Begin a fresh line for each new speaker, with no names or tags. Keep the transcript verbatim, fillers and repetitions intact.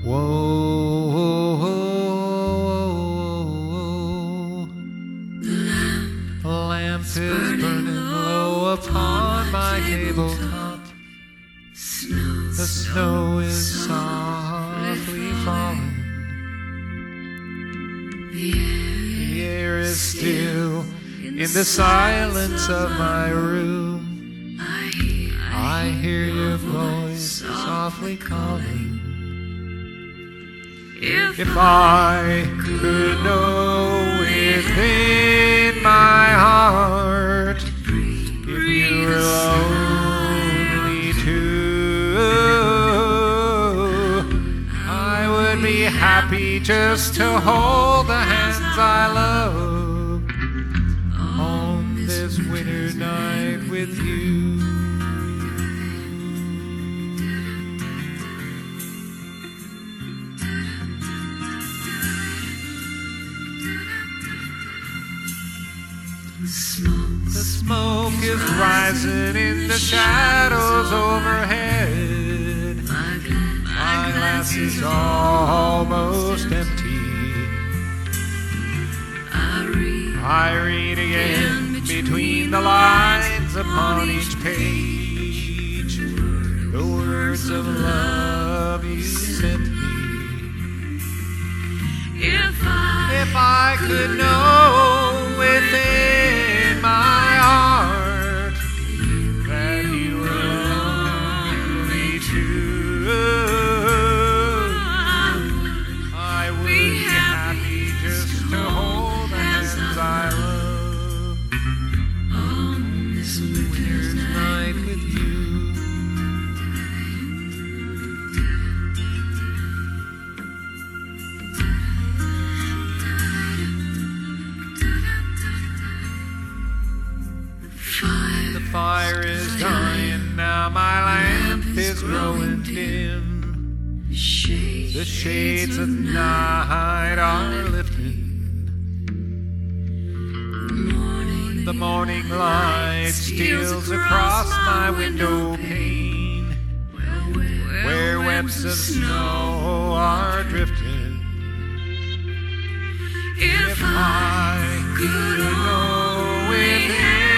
Whoa, whoa, whoa. The lamp is burning low upon my tabletop. The snow is softly falling. The air is still in the silence of my room. I hear your voice softly calling. If I could know within my heart if you were lonely too, I would be happy just to hold the hands I love on this winter night with you. The smoke is rising in the shadows overhead. My glass is almost empty. I read again between the lines upon each page the words of love you sent me. If I, if I could know within my heart that you were lonely too, I would be happy just to hold the hands I love on this winter's night with you. The fire is dying now, my lamp is growing dim. The shades of night are lifting. The morning light steals across my window pane, where webs of snow are drifting. If I could know within